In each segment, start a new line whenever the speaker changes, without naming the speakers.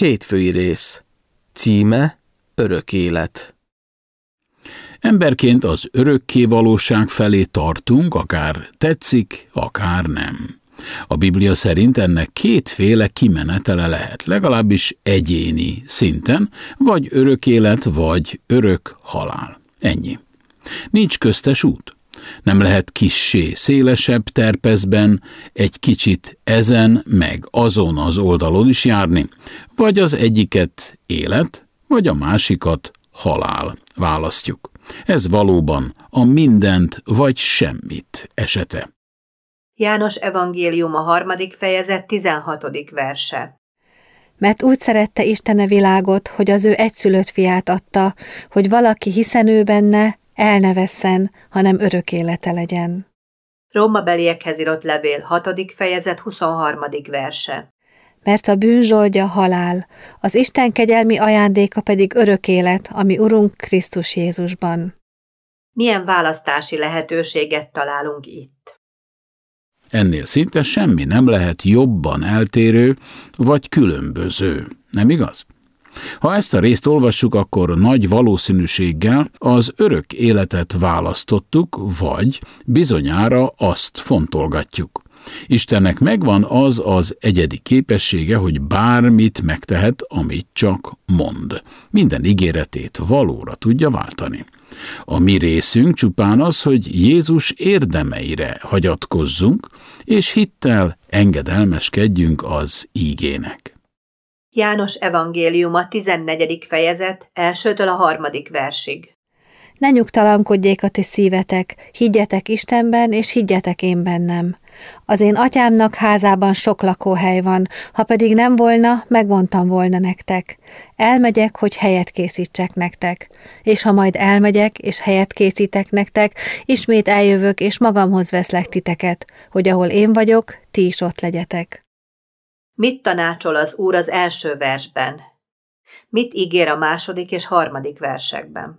Hétfői rész. Címe: Örök élet.
Emberként az örökké valóság felé tartunk, akár tetszik, akár nem. A Biblia szerint ennek kétféle kimenetele lehet, legalábbis egyéni szinten, vagy örök élet, vagy örök halál. Ennyi. Nincs köztes út. Nem lehet kissé szélesebb terpezben, egy kicsit ezen meg azon az oldalon is járni, vagy az egyiket élet, vagy a másikat halál választjuk. Ez valóban a mindent vagy semmit esete.
János evangélium a 3. fejezet 16. verse.
Mert úgy szerette Isten a világot, hogy az ő egyszülött fiát adta, hogy valaki hiszen ő benne, el ne vesszen, hanem örök élete legyen.
Rómabeliekhez írott levél 6. fejezet 23. verse.
Mert a bűn zsoldja halál, az Isten kegyelmi ajándéka pedig örök élet, ami Urunk Krisztus Jézusban.
Milyen választási lehetőséget találunk itt?
Ennél szinte semmi nem lehet jobban eltérő vagy különböző, nem igaz? Ha ezt a részt olvassuk, akkor nagy valószínűséggel az örök életet választottuk, vagy bizonyára azt fontolgatjuk. Istennek megvan az egyedi képessége, hogy bármit megtehet, amit csak mond. Minden ígéretét valóra tudja váltani. A mi részünk csupán az, hogy Jézus érdemeire hagyatkozzunk, és hittel engedelmeskedjünk az ígének.
János evangéliuma 14. fejezet 1-től a 3. versig.
Ne nyugtalankodjék a ti szívetek, higgyetek Istenben, és higgyetek én bennem. Az én atyámnak házában sok lakóhely van, ha pedig nem volna, megmondtam volna nektek. Elmegyek, hogy helyet készítsek nektek. És ha majd elmegyek, és helyet készítek nektek, ismét eljövök, és magamhoz veszlek titeket, hogy ahol én vagyok, ti is ott legyetek.
Mit tanácsol az Úr az első versben? Mit ígér a 2. és 3. versekben?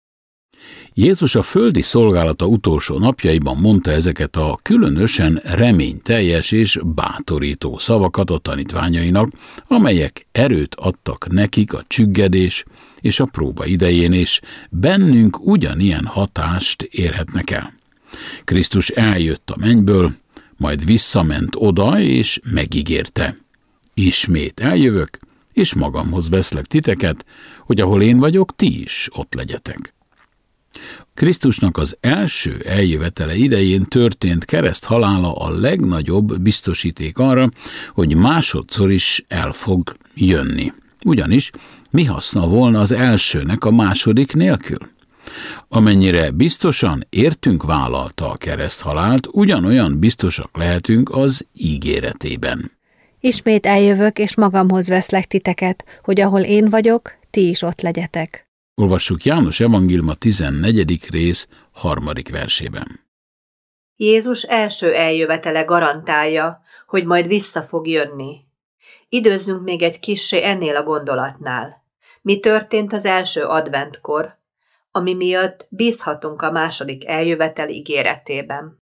Jézus a földi szolgálata utolsó napjaiban mondta ezeket a különösen reményteljes és bátorító szavakat a tanítványainak, amelyek erőt adtak nekik a csüggedés és a próba idején, és bennünk ugyanilyen hatást érhetnek el. Krisztus eljött a mennyből, majd visszament oda, és megígérte: ismét eljövök, és magamhoz veszlek titeket, hogy ahol én vagyok, ti is ott legyetek. Krisztusnak az első eljövetele idején történt kereszthalála a legnagyobb biztosíték arra, hogy másodszor is el fog jönni. Ugyanis mi haszna volna az elsőnek a második nélkül? Amennyire biztosan értünk vállalta a kereszthalált, ugyanolyan biztosak lehetünk az ígéretében.
Ismét eljövök, és magamhoz veszlek titeket, hogy ahol én vagyok, ti is ott legyetek.
Olvassuk János evangéliuma 14. rész 3. versében.
Jézus első eljövetele garantálja, hogy majd vissza fog jönni. Időzzünk még egy kissé ennél a gondolatnál. Mi történt az első adventkor, ami miatt bízhatunk a második eljövetel ígéretében?